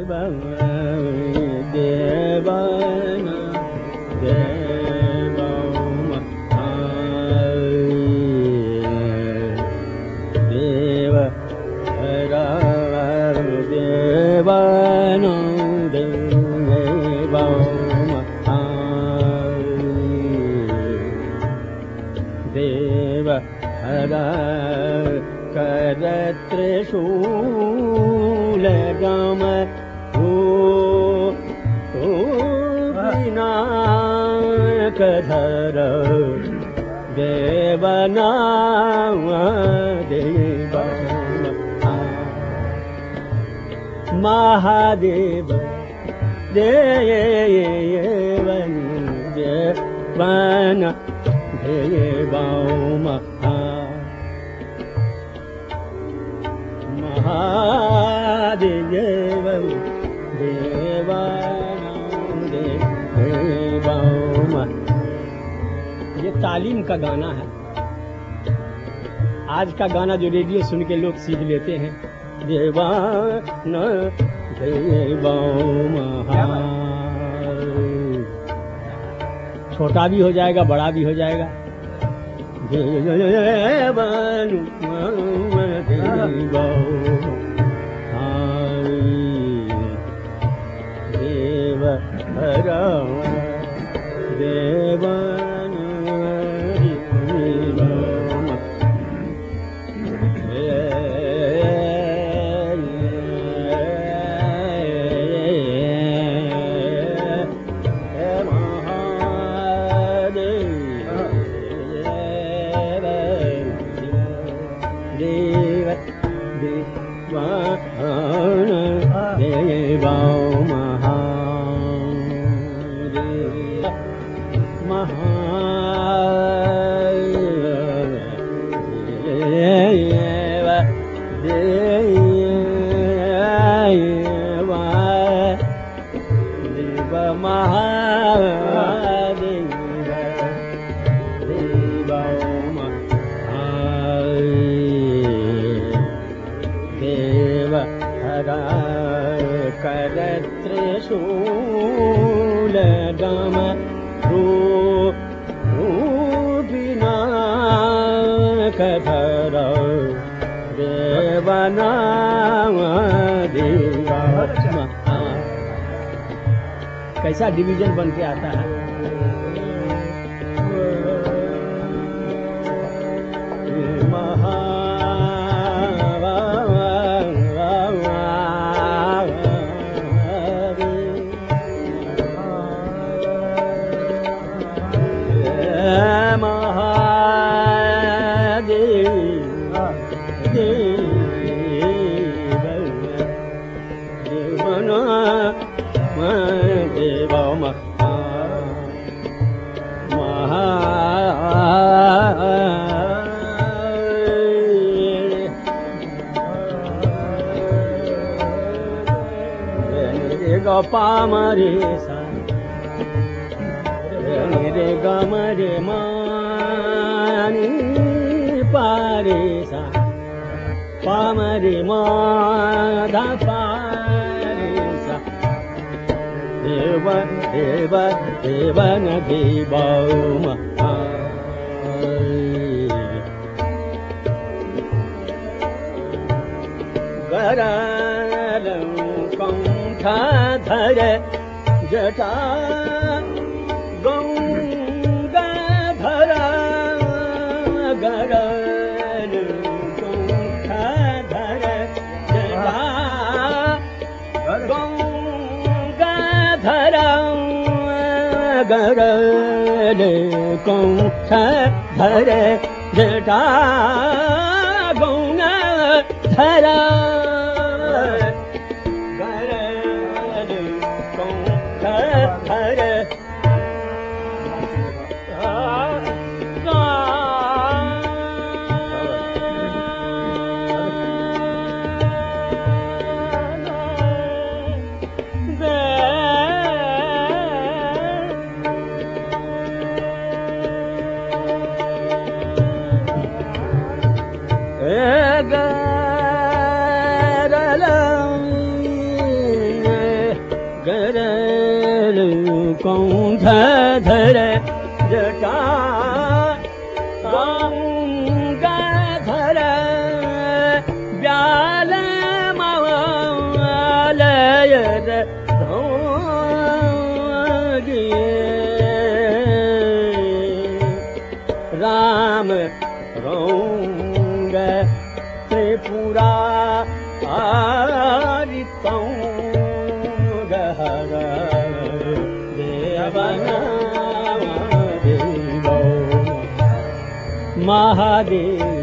महादेव देवन देवन देवम महादेव देवन देवम। ये तालीम का गाना है। आज का गाना जो रेडियो सुन के लोग सीख लेते हैं, देवान देवम। छोटा भी हो जाएगा, बड़ा भी हो जाएगा। देवन देव देवन कैसा डिवीजन बन के आता है। पामरे सा रे गमरे मानी पारे सा पामरे माधा पारे सा देव देव देवन देवम गरलं कंठाधर जटा गंगाधर गरल कंठाधर जटा गंगाधर गरल कंठाधर जटा गंगाधर कौंध धर जटा गंगाधर व्याल मवालयद धोगी राम रौंग त्रिपुरा आरितौं गहर देवना महादेव